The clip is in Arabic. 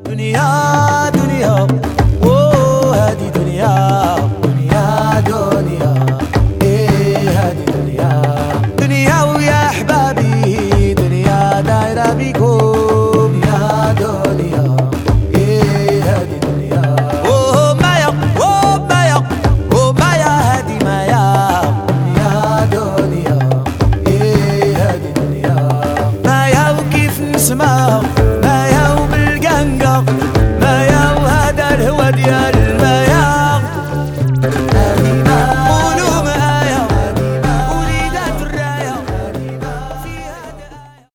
دنيا دنيا اوه هادي دنيا دنيا دنيا ايه هادي دنيا دنيا ويا احبابي دنيا دايره بيكم يا دنيا ايه هادي دنيا اوه مايا اوه مايا اوه مايا هادي مايا يا دنيا ايه هادي دنيا مايا وكيف نسمع مايا وبالقنقة مايا وهذا الهوى ديال